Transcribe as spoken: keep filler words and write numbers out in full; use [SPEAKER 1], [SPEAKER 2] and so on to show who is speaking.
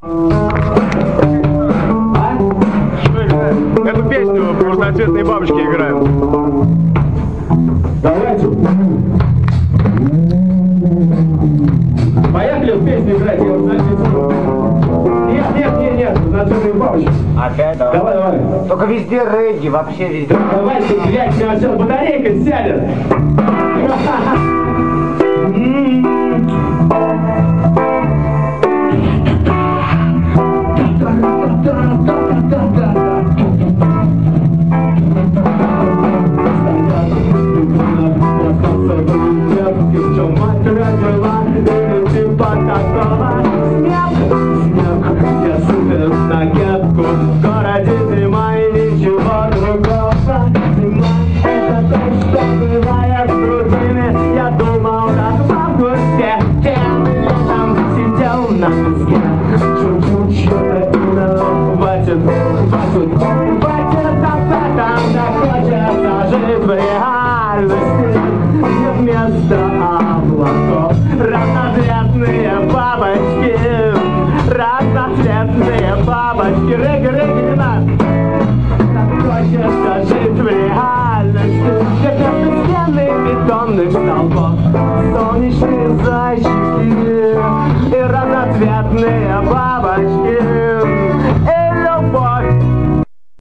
[SPEAKER 1] Эту песню про разноцветные бабочки играем.
[SPEAKER 2] Давайте. Поехали в песню играть, я уже начну. Нет, нет, нет, нет, разноцветные бабочки.
[SPEAKER 3] Опять?
[SPEAKER 2] Давай, давай.
[SPEAKER 3] Только везде регги, вообще везде.
[SPEAKER 2] Давайте, блядь, сейчас сейчас батарейка сядет.
[SPEAKER 4] Разноцветные бабочки, разноцветные бабочки, регги, регги, не надо. Так хочется жить в реальности, как на стены бетонных столбов, солнечный зайчик.